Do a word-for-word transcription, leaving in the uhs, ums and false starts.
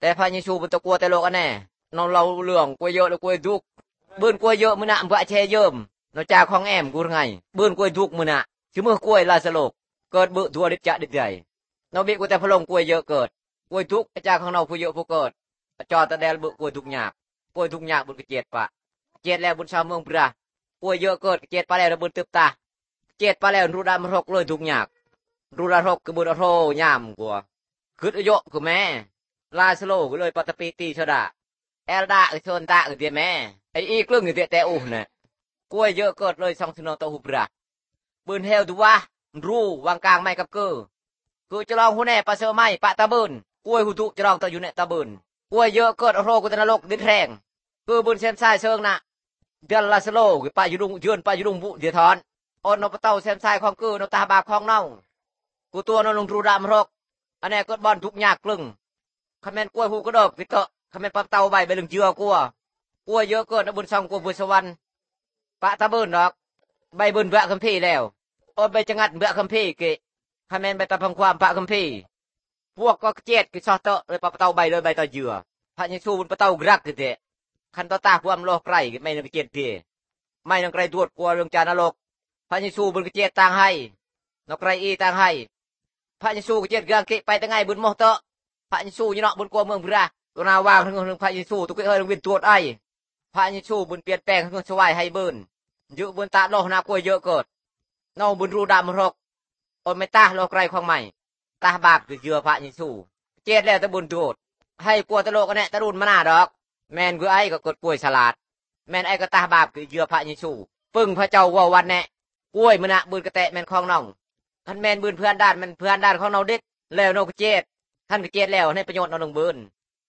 แต่พระเยซูบุตรกลัวแต่โลกอันแน่นองเราเรื่องกลัวเยอะแล้วกลัวทุกบืนกลัวเยอะมื้อน่ะบ่แช่เยิมนอกจากของแอมกูไงบืนกลัวทุกมื้อน่ะคือมื้อกลัวลาสโลกเกิดเบิ่ทั่วดิจจะดิใหญ่นอบิกูแต่พระลงกลัวเยอะเกิดกลัวทุกอาจารย์ของเราผู้เยอะผู้เกิดจอตะแดลเบิ่กลัวทุกยากกลัวทุกยากบุญกระเจ็ดปะเจ็ดแล้วบุญชาวเมืองปรากลัวเยอะเกิดเจ็ดปะแล้วบุญตึบตาเจ็ดปะแล้วรูดามรกเลยทุกยากรูดารกคือบุญอโรยามกลัวคืออโยคือแม่ลาสโลก็เลยปตปีตีชดาเอลดาคือชนตาคือเตียแม่ไออีกเรื่องคือเตียแต่อูเนี่ยกลัวเยอะเกิดเลยสองสนอตหุบระปืนเฮลดูวะรู้วางกลางไม่กับเกอคือจะลองหัวแน่ปะเซอร์ไม่ปะตาบืนกลัวหุตุจะลองตะอยู่เนี่ยตาบืนกลัวเยอะเกิดอโรกุตนรกดินแรงคือบืนเซมไซเชิงนะเดือนลาสโลคือปะยุรุงยืนปะยุรุงบุเดียทอนออนนปเต้าเซมไซของคือนตาบาของเน่ากูตัวนลงรูดามรกอันนี้ก็บอลทุกยากกลึงคำแมนกลัวหูกระดกพิเตะคำแมนปะเต้าใบใบลึงเจือกลัวกลัวเยอะเกิดบุญซองกลัวบุญสวรรค์ปะตาบืนดอกใบบืนเบะคัมพี่แล้วออนใบจังัดเบะคัมพี่กิคำแมนใบตาพังความปะคัมพี่พวกก็เจ็ดกิซอเตอเลยปะเต้าใบเลยใบตาเจือพระเยซูบุญปะเต้ากรักกิเตะขันตาตาความโลกไกรไม่นึกเจ็ดพี่ไม่นึกไกรตรวจกลัวเรื่องจานรกพระเยซูบุญกเจ็ดต่างให้นกไกรอีต่างให้พระเยซูกเจ็ดกางกิไปตั้งไงบุญโมเตอพระเยซูยนอบุญกลัวเมืองพระตัวนาวางทั้งเรื่องพระเยซูตุกเอ้ยเรื่องวินตรวจไอพระเยซูบุญเปลี่ยนแปลงทั้งสวายให้เบินเยอะบุญตาโลหนากลัวเยอะเกิดนอบุญรูดามรกอนไม่ตาโลกไกรของใหม่ตาบาปคือเยื่อพระเยซูเจ็ดแล้วตะบุญตรวจให้กลัวตะโลกกันแน่ตะรุนมาหน้าดอกแมนคือไอ้ก็กดป่วยฉลาดแมนไอ้ก็ตาบาปคือเยื่อพระเยซูปึ้งพระเจ้าว่าวันแน่กล้วยมือนะบุญกระแตแมนคลองน้องท่านแมนบุญเพื่อนด้านมันเพื่อนด้านของเราเด็ดแล้วนกเจ็ดท่านก็เจ็ดแล้วให้ประโยชน์เราลงบุญ